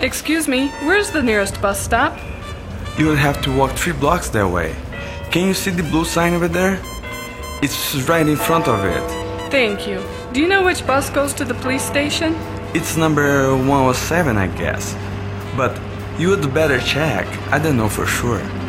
Excuse me, where's the nearest bus stop? You will have to walk 3 blocks that way. Can you see the blue sign over there? It's right in front of it. Thank you. Do you know which bus goes to the police station? It's number 107, I guess. But you would better check. I don't know for sure.